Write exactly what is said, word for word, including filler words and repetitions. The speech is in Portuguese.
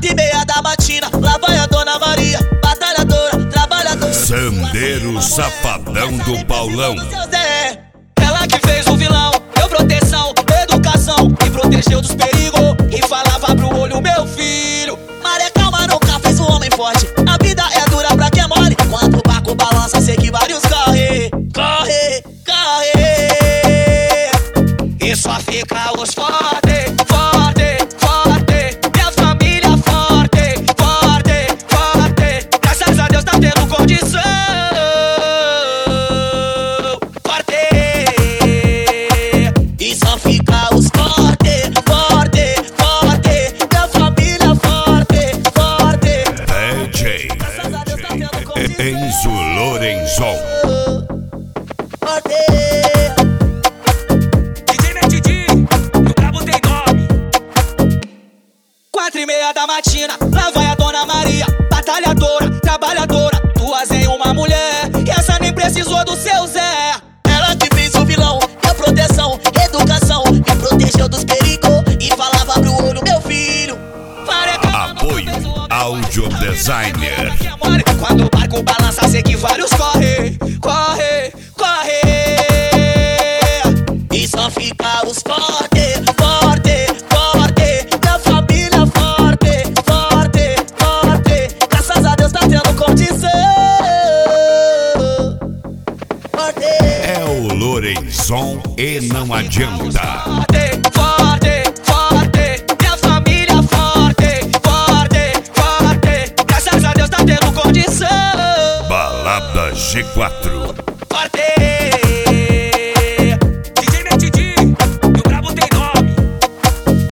Quatro e meia da matina, lá vai a Dona Maria, batalhadora, trabalhadora. Sandeiro Safadão do Paulão. Ela que fez o vilão, deu proteção, educação, e protegeu dos perigos, e falava pro olho: meu filho, maré calma nunca fez um homem forte. A vida é dura pra quem é mole. Quando o barco balança, sei que vários corre, corre, corre. E só fica os fortes, forte, forte. Minha família forte, forte, forte. Graças a Deus tá tendo condição. Forte. E só fica os forte, forte, forte. Minha família forte, forte. D J Enzo Lorenzon. Forte. Quatro e meia da matina, lá vai a Dona Maria, batalhadora, trabalhadora, duas em uma mulher, e essa nem precisou do seu Zé. Ela que fez o vilão, deu proteção, educação, e protegeu dos perigos, e falava pro olho: meu filho, apoio Audio Designer. Quando o barco balança, sei que vários corre, corre, corre. E só fica os forte, forte, forte. Minha família forte, forte, forte. Graças a Deus tá tendo condição. Forte. É o Lorenzon e não adianta. Forte, forte, forte. Minha família forte, forte, forte. Graças a Deus tá tendo condição. Balada G quatro.